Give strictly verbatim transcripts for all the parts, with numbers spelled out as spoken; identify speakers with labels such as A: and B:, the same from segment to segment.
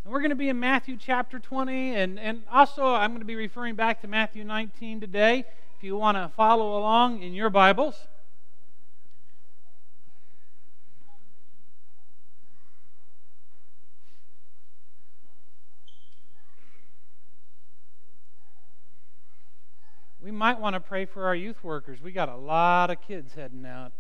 A: And we're going to be in Matthew chapter twenty, and, and also I'm going to be referring back to Matthew nineteen today, if you want to follow along in your Bibles. We might want to pray for our youth workers. We got a lot of kids heading out.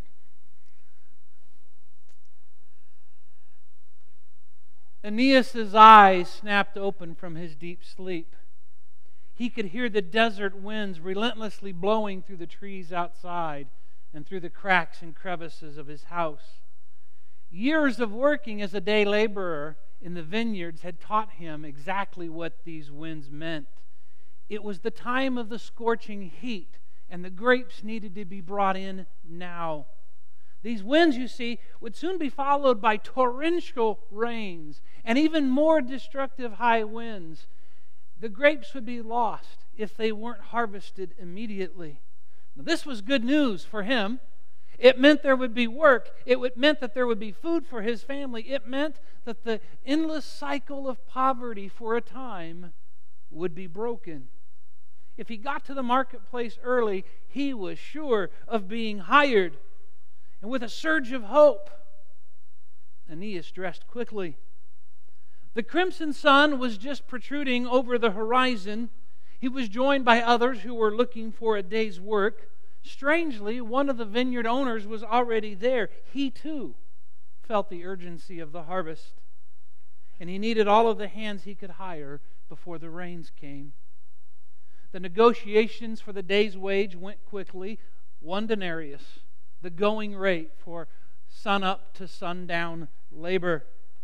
A: Aeneas' eyes snapped open from his deep sleep. He could hear the desert winds relentlessly blowing through the trees outside and through the cracks and crevices of his house. Years of working as a day laborer in the vineyards had taught him exactly what these winds meant. It was the time of the scorching heat, and the grapes needed to be brought in now. These winds, you see, would soon be followed by torrential rains and even more destructive high winds. The grapes would be lost if they weren't harvested immediately. Now, this was good news for him. It meant there would be work. It would, meant that there would be food for his family. It meant that the endless cycle of poverty for a time would be broken. If he got to the marketplace early, he was sure of being hired. And with a surge of hope, Aeneas dressed quickly. The crimson sun was just protruding over the horizon. He was joined by others who were looking for a day's work. Strangely, one of the vineyard owners was already there. He too felt the urgency of the harvest, and he needed all of the hands he could hire before the rains came. The negotiations for the day's wage went quickly. One denarius, the going rate for sun-up to sundown labor.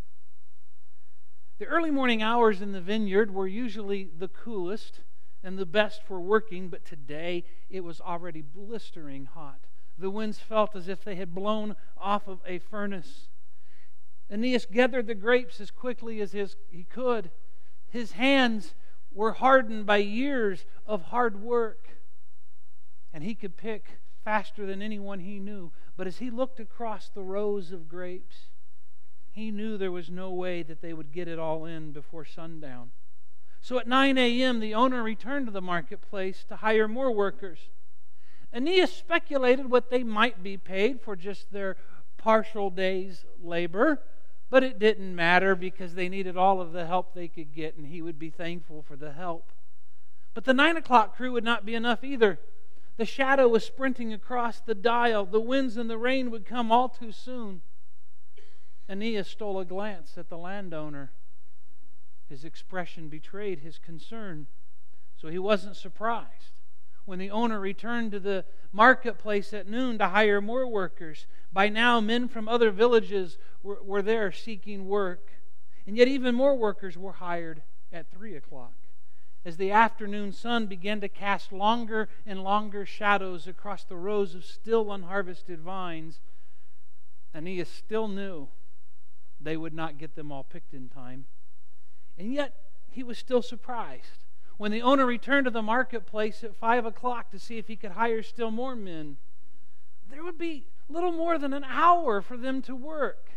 A: The early morning hours in the vineyard were usually the coolest and the best for working, but today it was already blistering hot. The winds felt as if they had blown off of a furnace. Aeneas gathered the grapes as quickly as his, he could. His hands were hardened by years of hard work, and he could pick faster than anyone he knew. But as he looked across the rows of grapes, he knew there was no way that they would get it all in before sundown. So at nine a.m., the owner returned to the marketplace to hire more workers. Aeneas speculated what they might be paid for just their partial day's labor, but it didn't matter because they needed all of the help they could get, and he would be thankful for the help. But the nine o'clock crew would not be enough either. The shadow was sprinting across the dial. The winds and the rain would come all too soon. Aeneas stole a glance at the landowner. His expression betrayed his concern, so he wasn't surprised when the owner returned to the marketplace at noon to hire more workers. By now, men from other villages were, were there seeking work, and yet even more workers were hired at three o'clock. As the afternoon sun began to cast longer and longer shadows across the rows of still unharvested vines, Aeneas still knew they would not get them all picked in time. And yet, he was still surprised when the owner returned to the marketplace at five o'clock to see if he could hire still more men. There would be little more than an hour for them to work.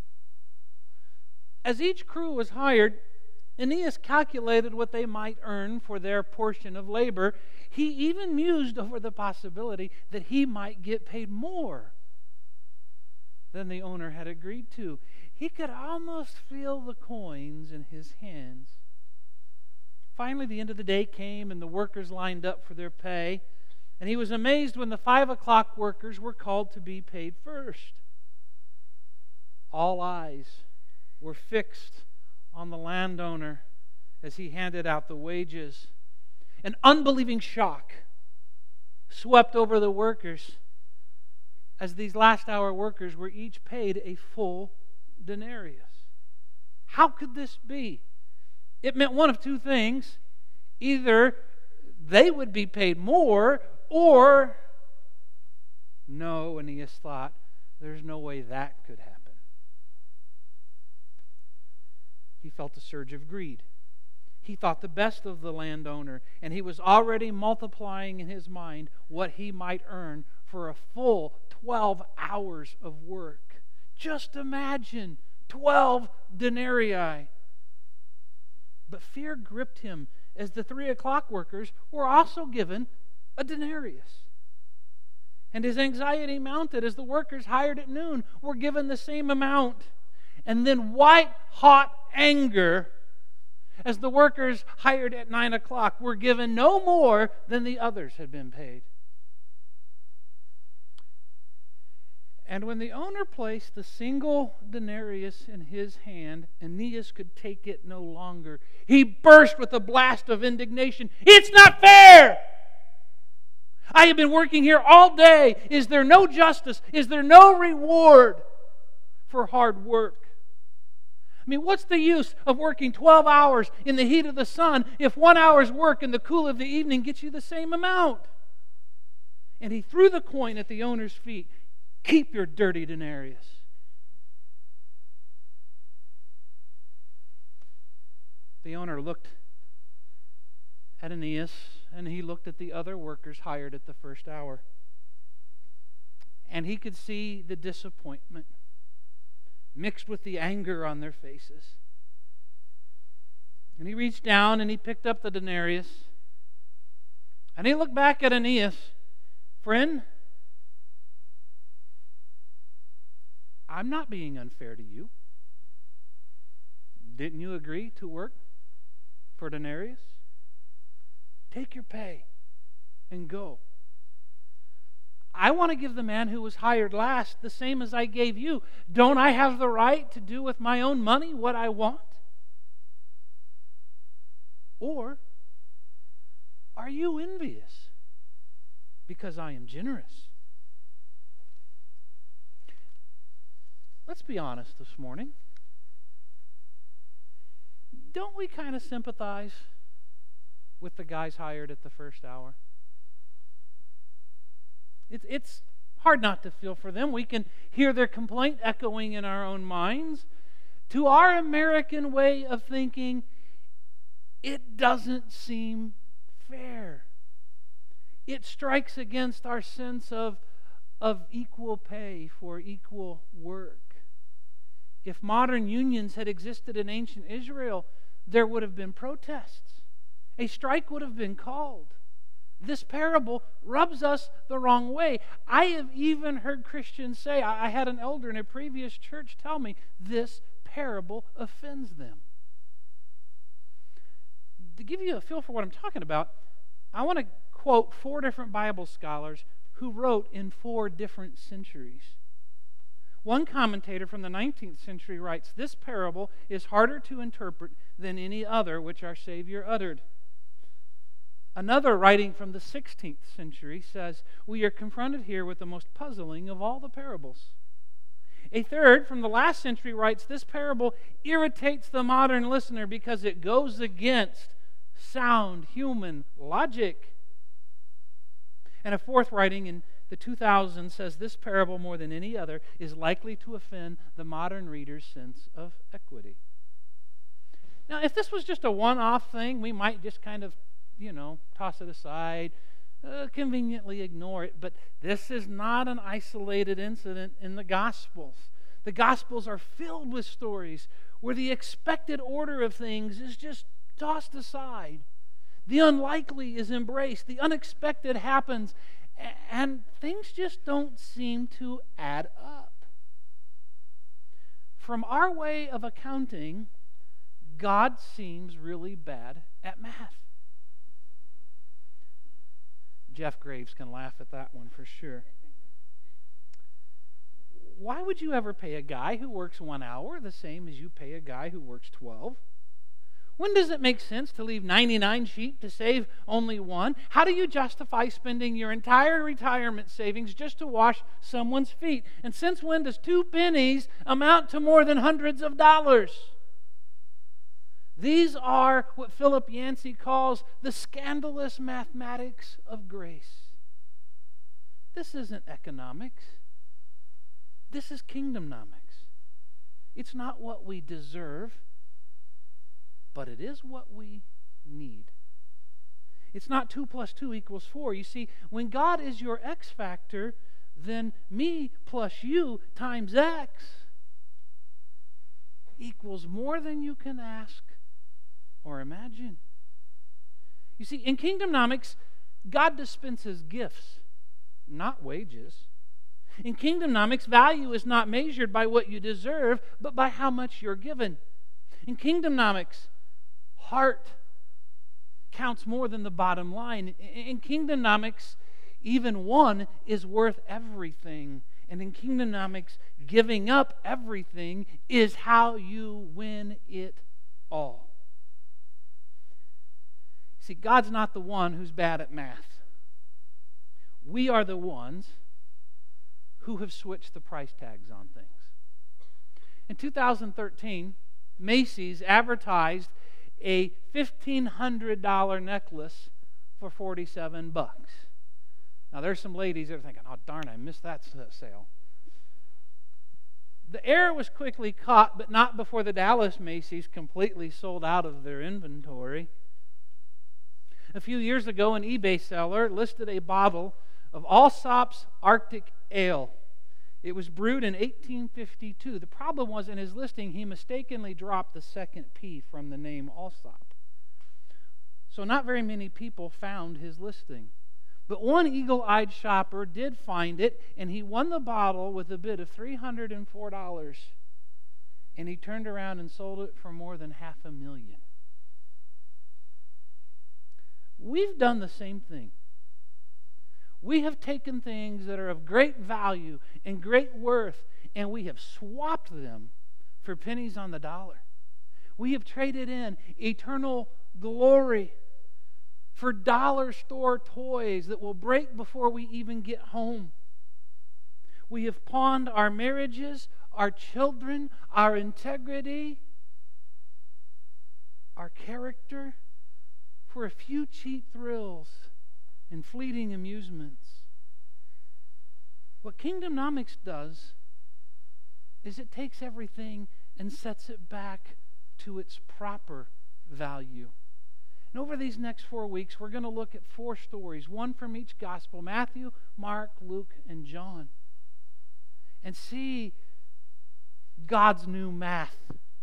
A: As each crew was hired, Aeneas calculated what they might earn for their portion of labor. He even mused over the possibility that he might get paid more than the owner had agreed to. He could almost feel the coins in his hands. Finally, the end of the day came and the workers lined up for their pay. And he was amazed when the five o'clock workers were called to be paid first. All eyes were fixed on the landowner as he handed out the wages. An unbelieving shock swept over the workers as these last hour workers were each paid a full denarius. How could this be? It meant one of two things. Either they would be paid more, or, no, Aeneas thought, there's no way that could happen. He felt a surge of greed. He thought the best of the landowner, and he was already multiplying in his mind what he might earn for a full twelve hours of work. Just imagine twelve denarii. But fear gripped him as the three o'clock workers were also given a denarius. And his anxiety mounted as the workers hired at noon were given the same amount. And then white-hot anger as the workers hired at nine o'clock were given no more than the others had been paid. And when the owner placed the single denarius in his hand, Aeneas could take it no longer. He burst with a blast of indignation. It's not fair! I have been working here all day. Is there no justice? Is there no reward for hard work? I mean, what's the use of working twelve hours in the heat of the sun if one hour's work in the cool of the evening gets you the same amount? And he threw the coin at the owner's feet. Keep your dirty denarius. The owner looked at Aeneas, and he looked at the other workers hired at the first hour. And he could see the disappointment mixed with the anger on their faces. And he reached down and he picked up the denarius. And he looked back at Aeneas. Friend, I'm not being unfair to you. Didn't you agree to work for denarius? Take your pay and go. I want to give the man who was hired last the same as I gave you. Don't I have the right to do with my own money what I want? Or are you envious because I am generous? Let's be honest this morning. Don't we kind of sympathize with the guys hired at the first hour? It's, it's hard not to feel for them. We can hear their complaint echoing in our own minds. To our American way of thinking, it doesn't seem fair. It strikes against our sense of, of equal pay for equal work. If modern unions had existed in ancient Israel, there would have been protests. A strike would have been called. This parable rubs us the wrong way. I have even heard Christians say, I had an elder in a previous church tell me, this parable offends them. To give you a feel for what I'm talking about, I want to quote four different Bible scholars who wrote in four different centuries. One commentator from the nineteenth century writes, this parable is harder to interpret than any other which our Savior uttered. Another, writing from the sixteenth century, says, we are confronted here with the most puzzling of all the parables. A third, from the last century, writes, this parable irritates the modern listener because it goes against sound human logic. And a fourth, writing in the two thousands, says this parable, more than any other, is likely to offend the modern reader's sense of equity. Now, if this was just a one-off thing, we might just kind of, you know, toss it aside, uh, conveniently ignore it. But this is not an isolated incident in the Gospels. The Gospels are filled with stories where the expected order of things is just tossed aside. The unlikely is embraced. The unexpected happens. And things just don't seem to add up. From our way of accounting, God seems really bad at math. Jeff Graves can laugh at that one for sure. Why would you ever pay a guy who works one hour the same as you pay a guy who works twelve? When does it make sense to leave ninety-nine sheep to save only one? How do you justify spending your entire retirement savings just to wash someone's feet? And since when does two pennies amount to more than hundreds of dollars? These are what Philip Yancey calls the scandalous mathematics of grace. This isn't economics. This is kingdomnomics. It's not what we deserve, but it is what we need. It's not two plus two equals four. You see, when God is your X factor, then me plus you times X equals more than you can ask or imagine. You see, in Kingdomnomics, God dispenses gifts, not wages. In Kingdomnomics, value is not measured by what you deserve, but by how much you're given. In Kingdomnomics, heart counts more than the bottom line. In Kingdomnomics, even one is worth everything. And in Kingdomnomics, giving up everything is how you win it all. See, God's not the one who's bad at math. We are the ones who have switched the price tags on things. In two thousand thirteen, Macy's advertised a fifteen hundred dollars necklace for forty-seven bucks. Now, there's some ladies that are thinking, oh, darn, I missed that sale. The error was quickly caught, but not before the Dallas Macy's completely sold out of their inventory. A few years ago, an eBay seller listed a bottle of Allsop's Arctic Ale. It was brewed in eighteen fifty-two. The problem was, in his listing, he mistakenly dropped the second P from the name Allsop. So not very many people found his listing. But one eagle-eyed shopper did find it, and he won the bottle with a bid of three hundred four dollars. And he turned around and sold it for more than half a million. We've done the same thing. We have taken things that are of great value and great worth, and we have swapped them for pennies on the dollar. We have traded in eternal glory for dollar store toys that will break before we even get home. We have pawned our marriages, our children, our integrity, our character for a few cheap thrills and fleeting amusements. What Kingdomnomics does is it takes everything and sets it back to its proper value. And over these next four weeks, we're going to look at four stories, one from each gospel, Matthew, Mark, Luke, and John, and see God's new math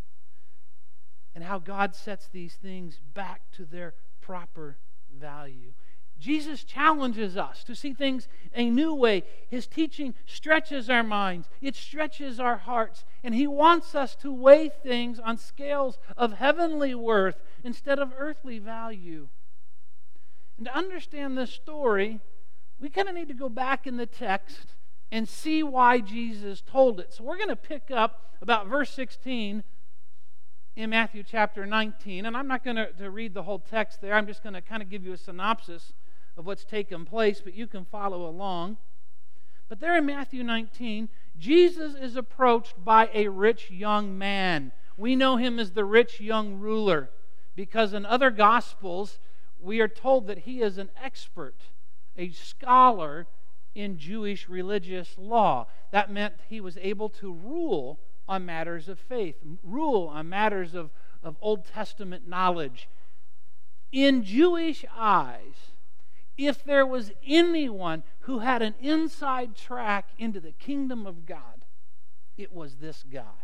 A: and how God sets these things back to their proper value. Jesus challenges us to see things a new way. His teaching stretches our minds. It stretches our hearts. And He wants us to weigh things on scales of heavenly worth instead of earthly value. And to understand this story, we kind of need to go back in the text and see why Jesus told it. So we're going to pick up about verse sixteen in Matthew chapter nineteen. And I'm not going to, to read the whole text there. I'm just going to kind of give you a synopsis of what's taken place, but you can follow along. But there in Matthew nineteen, Jesus is approached by a rich young man. We know him as the rich young ruler because in other Gospels, we are told that he is an expert, a scholar in Jewish religious law. That meant he was able to rule on matters of faith, rule on matters of, of Old Testament knowledge. In Jewish eyes, if there was anyone who had an inside track into the kingdom of God, it was this guy.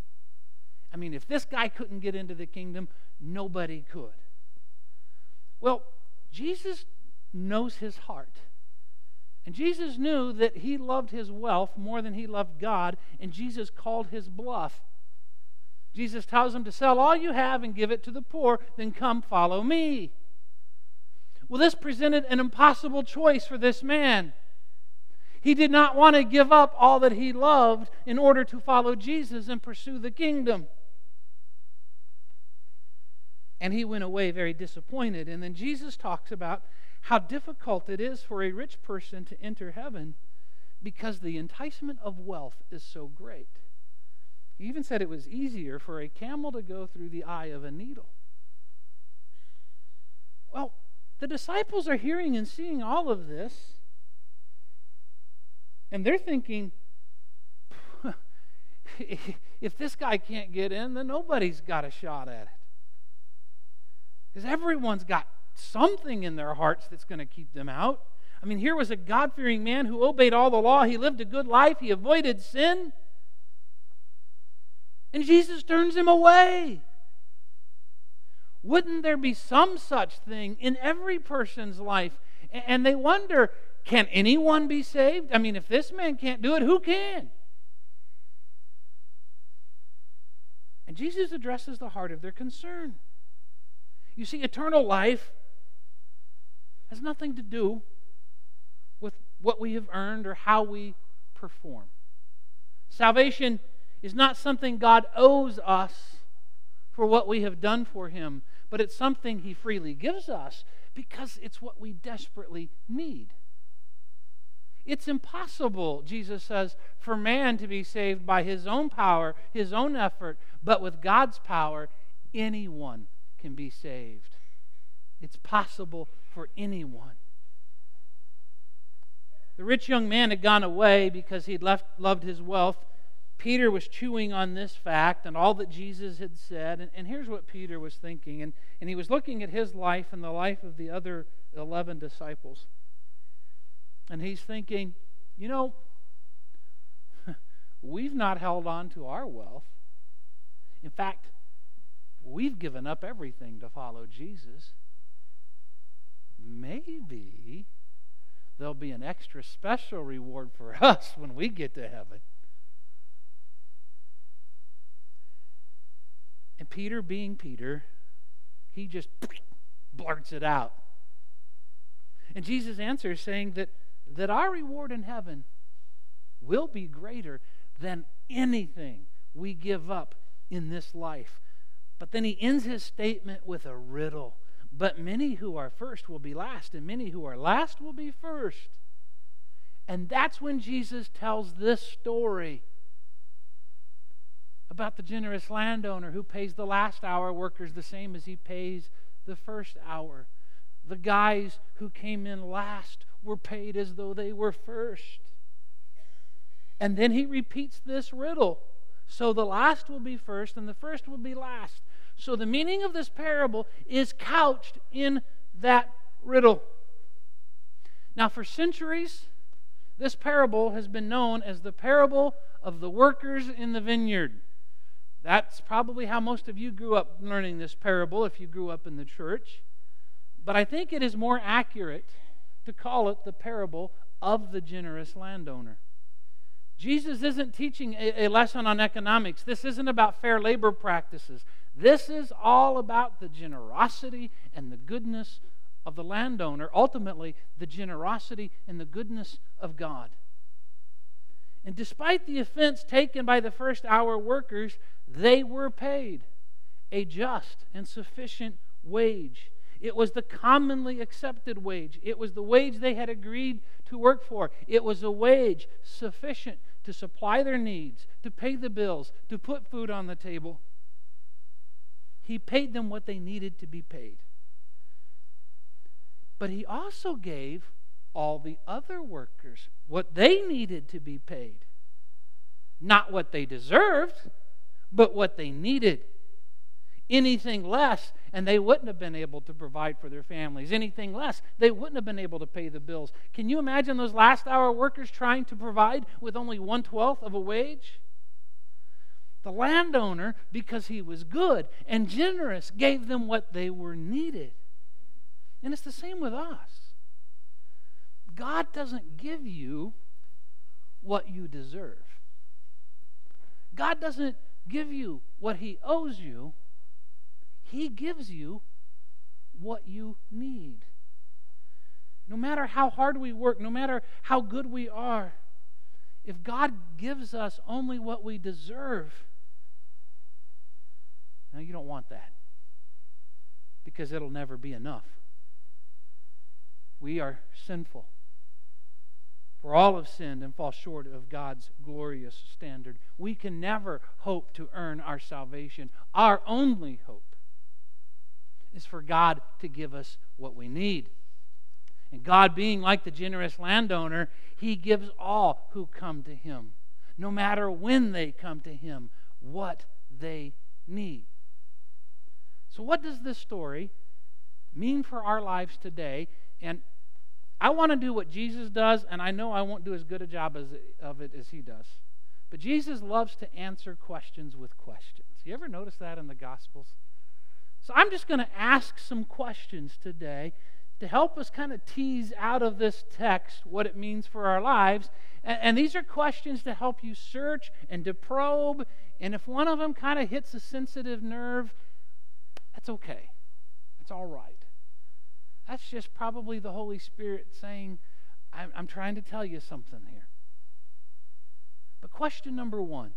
A: I mean, if this guy couldn't get into the kingdom, nobody could. Well, Jesus knows his heart. And Jesus knew that he loved his wealth more than he loved God, and Jesus called his bluff. Jesus tells him to sell all you have and give it to the poor, then come follow me. Well, this presented an impossible choice for this man. He did not want to give up all that he loved in order to follow Jesus and pursue the kingdom. And he went away very disappointed. And then Jesus talks about how difficult it is for a rich person to enter heaven because the enticement of wealth is so great. He even said it was easier for a camel to go through the eye of a needle. Well, the disciples are hearing and seeing all of this, and they're thinking, if this guy can't get in, then nobody's got a shot at it. Because everyone's got something in their hearts that's going to keep them out. I mean, here was a God-fearing man who obeyed all the law. He lived a good life. He avoided sin. And Jesus turns him away. Wouldn't there be some such thing in every person's life? And they wonder, can anyone be saved? I mean, if this man can't do it, who can? And Jesus addresses the heart of their concern. You see, eternal life has nothing to do with what we have earned or how we perform. Salvation is not something God owes us for what we have done for Him, but it's something He freely gives us because it's what we desperately need. It's impossible, Jesus says, for man to be saved by his own power, his own effort, but with God's power, anyone can be saved. It's possible for anyone. The rich young man had gone away because he'd left, loved his wealth. Peter was chewing on this fact and all that Jesus had said. And, and here's what Peter was thinking. And, and he was looking at his life and the life of the other eleven disciples. And he's thinking, you know, we've not held on to our wealth. In fact, we've given up everything to follow Jesus. Maybe there'll be an extra special reward for us when we get to heaven. And Peter, being Peter, he just blurts it out. And Jesus answers saying that, that our reward in heaven will be greater than anything we give up in this life. But then he ends his statement with a riddle. But many who are first will be last, and many who are last will be first. And that's when Jesus tells this story about the generous landowner who pays the last hour workers the same as he pays the first hour. The guys who came in last were paid as though they were first. And then he repeats this riddle. So the last will be first and the first will be last. So the meaning of this parable is couched in that riddle. Now for centuries, this parable has been known as the parable of the workers in the vineyard. That's probably how most of you grew up learning this parable if you grew up in the church. But I think it is more accurate to call it the parable of the generous landowner. Jesus isn't teaching a, a lesson on economics. This isn't about fair labor practices. This is all about the generosity and the goodness of the landowner, ultimately the generosity and the goodness of God. And despite the offense taken by the first hour workers, they were paid a just and sufficient wage. It was the commonly accepted wage. It was the wage they had agreed to work for. It was a wage sufficient to supply their needs, to pay the bills, to put food on the table. He paid them what they needed to be paid. But he also gave all the other workers what they needed to be paid. Not what they deserved, but what they needed. Anything less, and they wouldn't have been able to provide for their families. Anything less, they wouldn't have been able to pay the bills. Can you imagine those last hour workers trying to provide with only one-twelfth of a wage? The landowner, because he was good and generous, gave them what they were needed. And it's the same with us. God doesn't give you what you deserve. God doesn't give you what He owes you. He gives you what you need. No matter how hard we work, no matter how good we are, if God gives us only what we deserve, now you don't want that, because it'll never be enough. We are sinful. For all have sinned and fall short of God's glorious standard. We can never hope to earn our salvation. Our only hope is for God to give us what we need. And God, being like the generous landowner, He gives all who come to Him, no matter when they come to Him, what they need. So what does this story mean for our lives today? And I want to do what Jesus does, and I know I won't do as good a job as, of it as He does. But Jesus loves to answer questions with questions. You ever notice that in the Gospels? So I'm just going to ask some questions today to help us kind of tease out of this text what it means for our lives. And, and these are questions to help you search and to probe. And if one of them kind of hits a sensitive nerve, that's okay. That's all right. That's just probably the Holy Spirit saying, I'm, I'm trying to tell you something here. But question number one,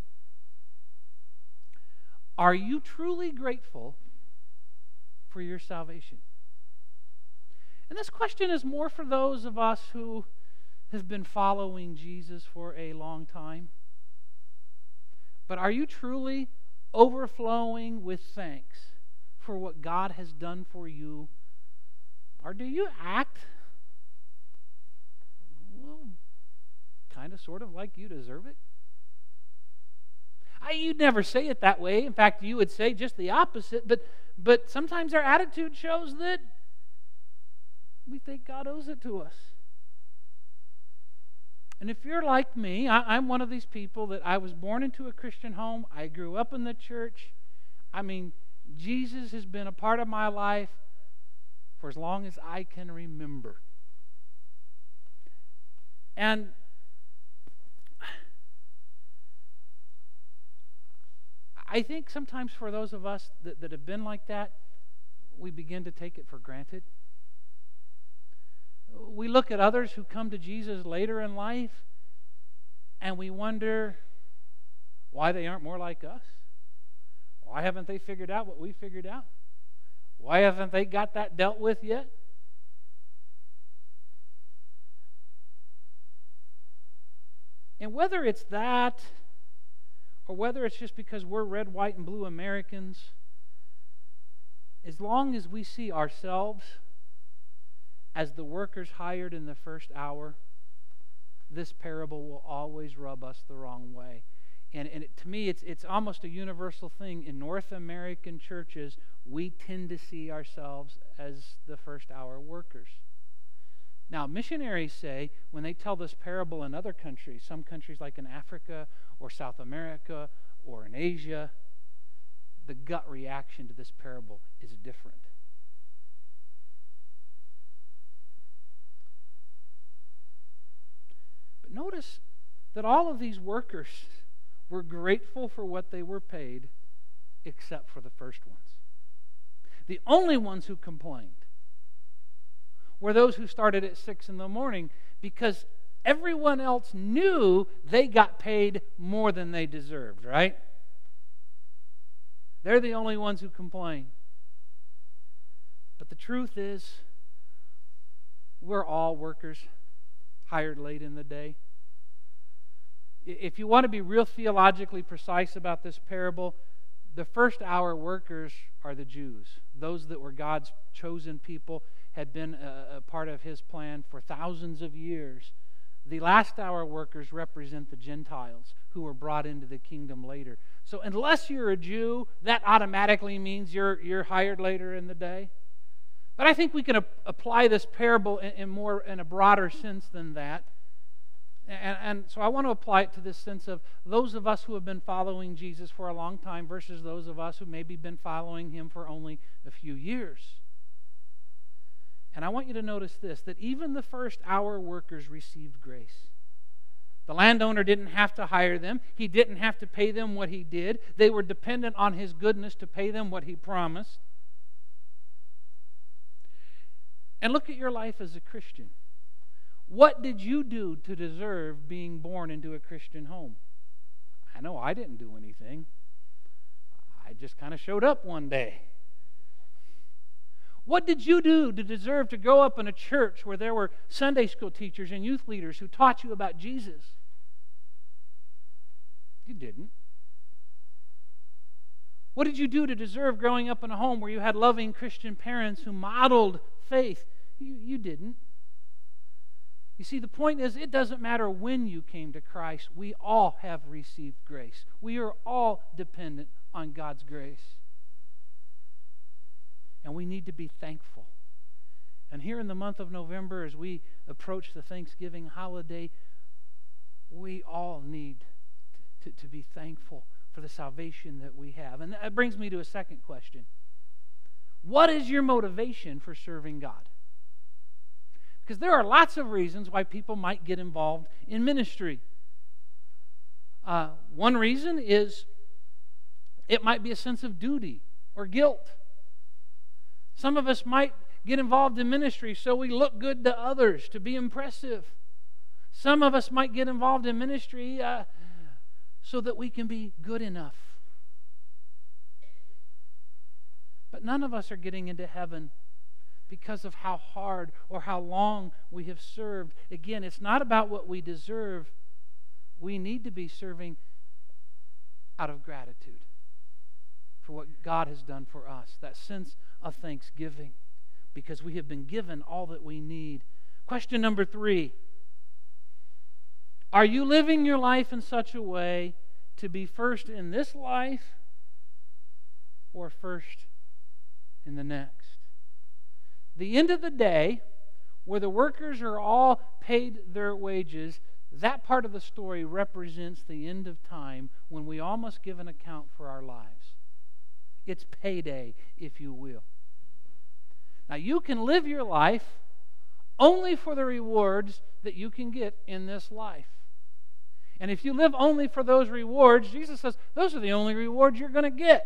A: are you truly grateful for your salvation? And this question is more for those of us who have been following Jesus for a long time. But are you truly overflowing with thanks for what God has done for you? Or do you act, well, kind of sort of like you deserve it? I, you'd never say it that way. In fact, you would say just the opposite. But, but sometimes our attitude shows that we think God owes it to us. And if you're like me, I, I'm one of these people that I was born into a Christian home. I grew up in the church. I mean, Jesus has been a part of my life for as long as I can remember. And I think sometimes for those of us that, that have been like that, we begin to take it for granted. We look at others who come to Jesus later in life, and we wonder why they aren't more like us. Why haven't they figured out what we figured out? Why haven't they got that dealt with yet? And whether it's that, or whether it's just because we're red, white, and blue Americans, as long as we see ourselves as the workers hired in the first hour, this parable will always rub us the wrong way. And, and it, to me, it's, it's almost a universal thing. In North American churches, we tend to see ourselves as the first hour workers. Now, missionaries say, when they tell this parable in other countries, some countries like in Africa or South America or in Asia, the gut reaction to this parable is different. But notice that all of these workers were grateful for what they were paid, except for the first ones. The only ones who complained were those who started at six in the morning, because everyone else knew they got paid more than they deserved, right? They're the only ones who complain. But the truth is, we're all workers hired late in the day. If you want to be real theologically precise about this parable, the first hour workers are the Jews, those that were God's chosen people, had been a, a part of His plan for thousands of years. The last hour workers represent the Gentiles who were brought into the kingdom later. So unless you're a Jew, that automatically means you're, you're hired later in the day. But I think we can ap- apply this parable in, in more in a broader sense than that. And, and so I want to apply it to this sense of those of us who have been following Jesus for a long time versus those of us who maybe been following Him for only a few years. And I want you to notice this, that even the first hour workers received grace. The landowner didn't have to hire them. He didn't have to pay them what he did. They were dependent on His goodness to pay them what He promised. And look at your life as a Christian. What did you do to deserve being born into a Christian home? I know I didn't do anything. I just kind of showed up one day. What did you do to deserve to grow up in a church where there were Sunday school teachers and youth leaders who taught you about Jesus? You didn't. What did you do to deserve growing up in a home where you had loving Christian parents who modeled faith? You, you didn't. You see, the point is, it doesn't matter when you came to Christ. We all have received grace. We are all dependent on God's grace. And we need to be thankful. And here in the month of November, as we approach the Thanksgiving holiday, we all need to, to be thankful for the salvation that we have. And that brings me to a second question. What is your motivation for serving God? Because there are lots of reasons why people might get involved in ministry. Uh, one reason is it might be a sense of duty or guilt. Some of us might get involved in ministry so we look good to others, to be impressive. Some of us might get involved in ministry uh, so that we can be good enough. But none of us are getting into heaven because of how hard or how long we have served. Again, it's not about what we deserve. We need to be serving out of gratitude for what God has done for us. That sense of thanksgiving, because we have been given all that we need. Question number three. Are you living your life in such a way to be first in this life or first in the next? The end of the day, where the workers are all paid their wages, that part of the story represents the end of time when we all must give an account for our lives. It's payday, if you will. Now, you can live your life only for the rewards that you can get in this life. And if you live only for those rewards, Jesus says, those are the only rewards you're going to get.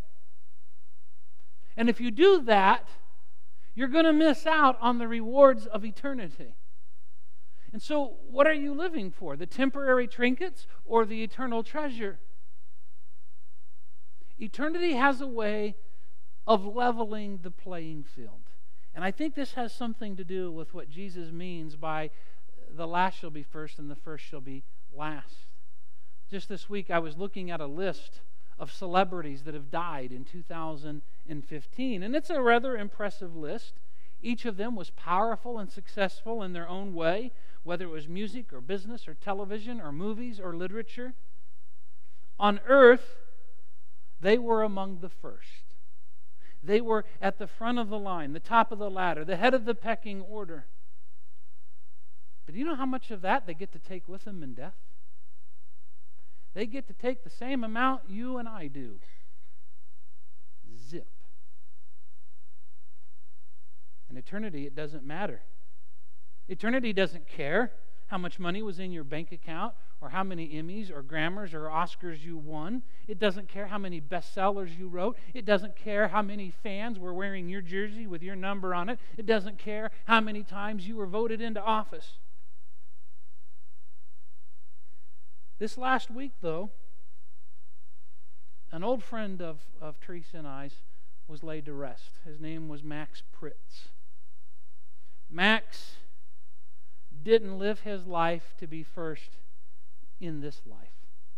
A: And if you do that, you're going to miss out on the rewards of eternity. And so, what are you living for? The temporary trinkets or the eternal treasure? Eternity has a way of leveling the playing field. And I think this has something to do with what Jesus means by the last shall be first and the first shall be last. Just this week I was looking at a list of celebrities that have died in two thousand fifteen. And it's a rather impressive list. Each of them was powerful and successful in their own way, whether it was music or business or television or movies or literature. On earth, they were among the first. They were at the front of the line, the top of the ladder, the head of the pecking order. But do you know how much of that they get to take with them in death? They get to take the same amount you and I do. Zip. In eternity, it doesn't matter. Eternity doesn't care how much money was in your bank account or how many Emmys or Grammys or Oscars you won. It doesn't care how many bestsellers you wrote. It doesn't care how many fans were wearing your jersey with your number on it. It doesn't care how many times you were voted into office. This last week, though, an old friend of, of Teresa and I's was laid to rest. His name was Max Pritz. Max didn't live his life to be first in this life.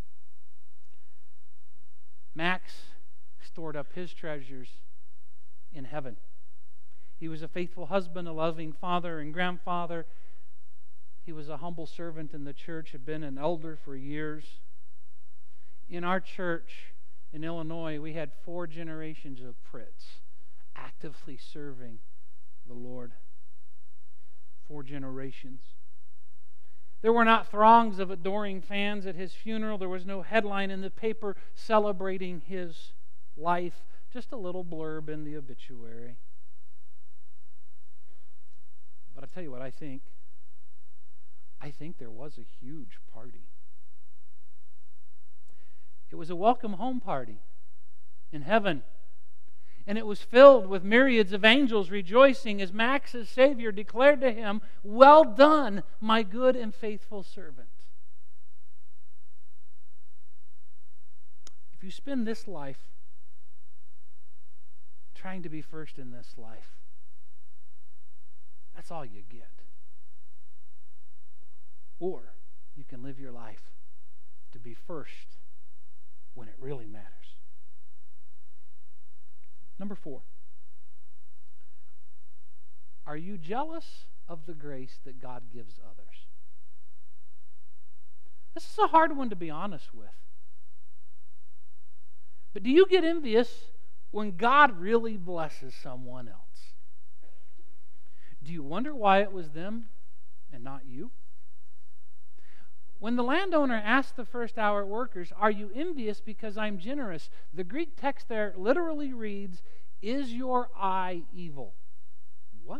A: Max stored up his treasures in heaven. He was a faithful husband, a loving father and grandfather. He was a humble servant in the church, had been an elder for years. In our church in Illinois, we had four generations of Pritz actively serving the Lord. Four generations. There were not throngs of adoring fans at his funeral. There was no headline in the paper celebrating his life. Just a little blurb in the obituary. But I tell you what I think. I think there was a huge party. It was a welcome home party in heaven. And it was filled with myriads of angels rejoicing as Max's Savior declared to him, "Well done, my good and faithful servant." If you spend this life trying to be first in this life, that's all you get. Or you can live your life to be first when it really matters. Number four. Are you jealous of the grace that God gives others? This is a hard one to be honest with. But do you get envious when God really blesses someone else? Do you wonder why it was them and not you? When the landowner asked the first hour workers, "Are you envious because I'm generous?" the Greek text there literally reads, Is your eye evil? What?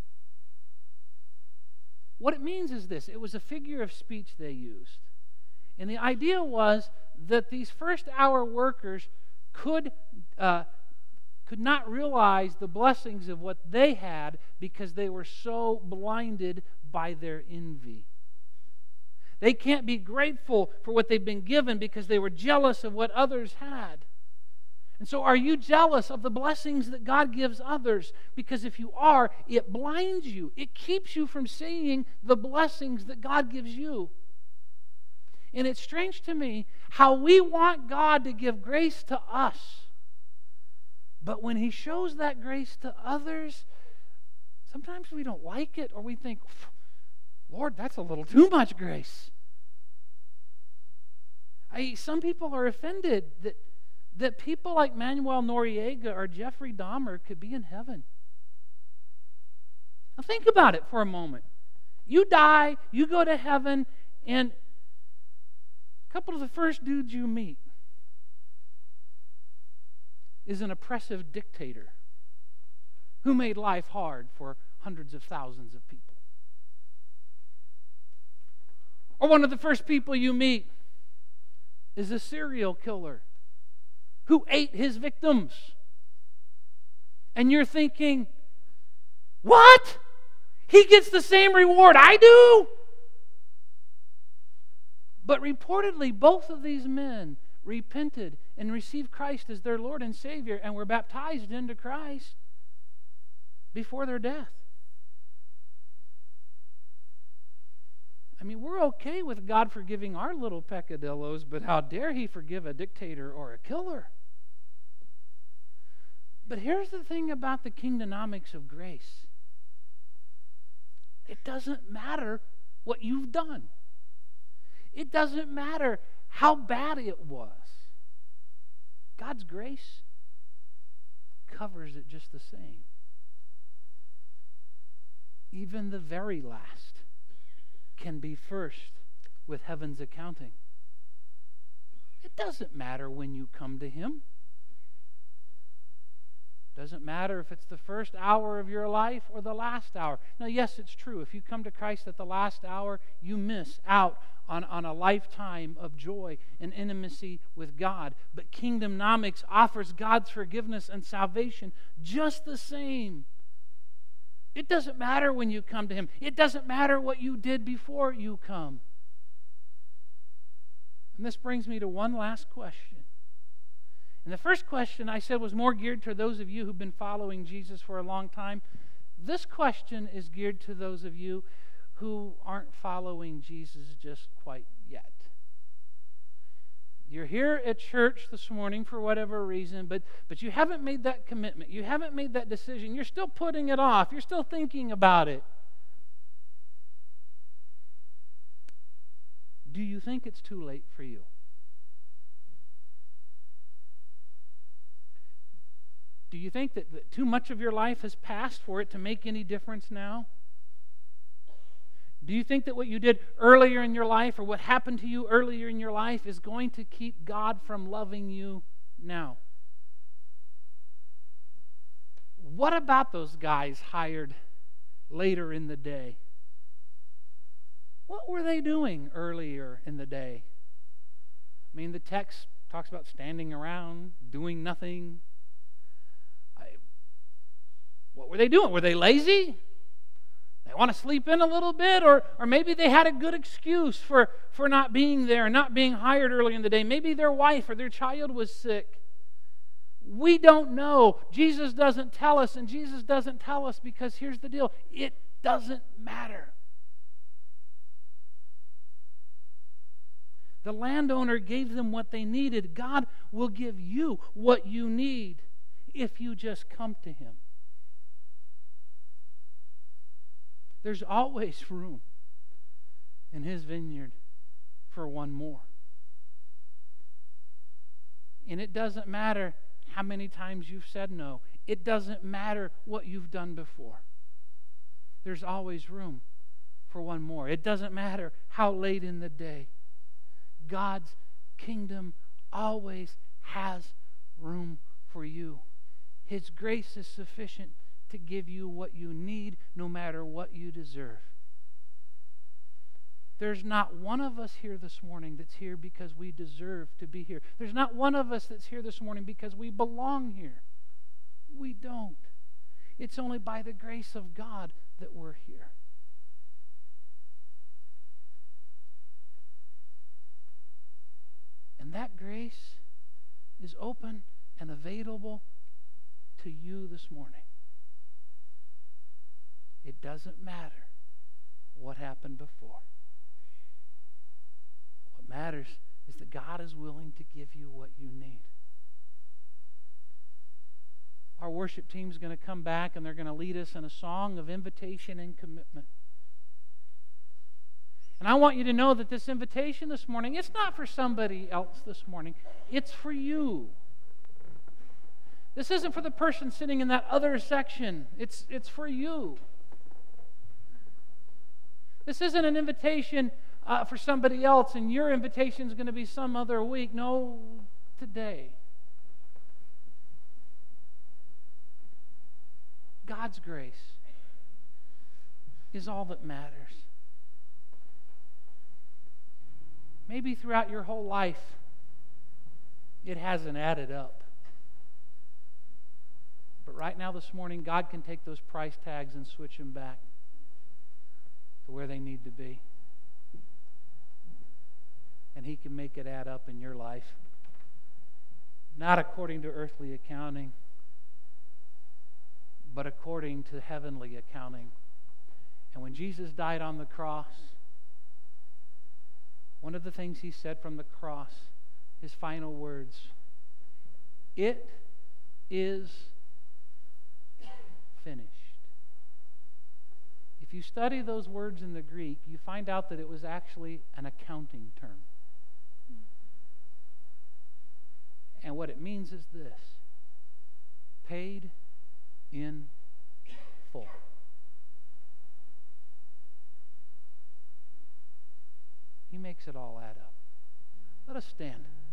A: What it means is this. It was a figure of speech they used. And the idea was that these first hour workers could, uh, could not realize the blessings of what they had because they were so blinded by their envy. They can't be grateful for what they've been given because they were jealous of what others had. And so are you jealous of the blessings that God gives others? Because if you are, it blinds you. It keeps you from seeing the blessings that God gives you. And it's strange to me how we want God to give grace to us. But when He shows that grace to others, sometimes we don't like it, or we think, Lord, that's a little too much grace. I, some people are offended that that people like Manuel Noriega or Jeffrey Dahmer could be in heaven. Now think about it for a moment. You die, you go to heaven, and a couple of the first dudes you meet is an oppressive dictator who made life hard for hundreds of thousands of people. Or one of the first people you meet is a serial killer who ate his victims. And you're thinking, what? He gets the same reward I do? But reportedly, both of these men repented and received Christ as their Lord and Savior and were baptized into Christ before their death. I mean, we're okay with God forgiving our little peccadillos, but how dare He forgive a dictator or a killer? But here's the thing about the kingdonomics of grace. It doesn't matter what you've done. It doesn't matter how bad it was. God's grace covers it just the same. Even the very last can be first with heaven's accounting. It doesn't matter when you come to Him. Doesn't matter if it's the first hour of your life or the last hour. Now, yes, it's true. If you come to Christ at the last hour, you miss out on, on a lifetime of joy and intimacy with God. But Kingdomnomics offers God's forgiveness and salvation just the same. It doesn't matter when you come to Him. It doesn't matter what you did before you come. And this brings me to one last question. And the first question I said was more geared to those of you who've been following Jesus for a long time. This question is geared to those of you who aren't following Jesus just quite yet. You're here at church this morning for whatever reason, but, but you haven't made that commitment. You haven't made that decision. You're still putting it off. You're still thinking about it. Do you think it's too late for you? Do you think that, that too much of your life has passed for it to make any difference now? Do you think that what you did earlier in your life or what happened to you earlier in your life is going to keep God from loving you now? What about those guys hired later in the day? What were they doing earlier in the day? I mean, the text talks about standing around, doing nothing. What were they doing? Were they lazy? They want to sleep in a little bit? Or, or maybe they had a good excuse for, for not being there and not being hired early in the day. Maybe their wife or their child was sick. We don't know. Jesus doesn't tell us, and Jesus doesn't tell us because here's the deal. It doesn't matter. The landowner gave them what they needed. God will give you what you need if you just come to Him. There's always room in His vineyard for one more. And it doesn't matter how many times you've said no. It doesn't matter what you've done before. There's always room for one more. It doesn't matter how late in the day. God's kingdom always has room for you. His grace is sufficient to give you what you need, no matter what you deserve. There's not one of us here this morning that's here because we deserve to be here. There's not one of us that's here this morning because we belong here. We don't. It's only by the grace of God that we're here. And that grace is open and available to you this morning. It doesn't matter what happened before. What matters is that God is willing to give you what you need. Our worship team is going to come back and they're going to lead us in a song of invitation and commitment. And I want you to know that this invitation this morning, it's not for somebody else this morning. It's for you. This isn't for the person sitting in that other section. It's, it's for you. This isn't an invitation uh, for somebody else, and your invitation is going to be some other week. No, today. God's grace is all that matters. Maybe throughout your whole life, it hasn't added up. But right now this morning, God can take those price tags and switch them back to where they need to be. And He can make it add up in your life. Not according to earthly accounting, but according to heavenly accounting. And when Jesus died on the cross, one of the things He said from the cross, His final words, "It is finished." If you study those words in the Greek, you find out that it was actually an accounting term. And what it means is this: paid in full. He makes it all add up. Let us stand.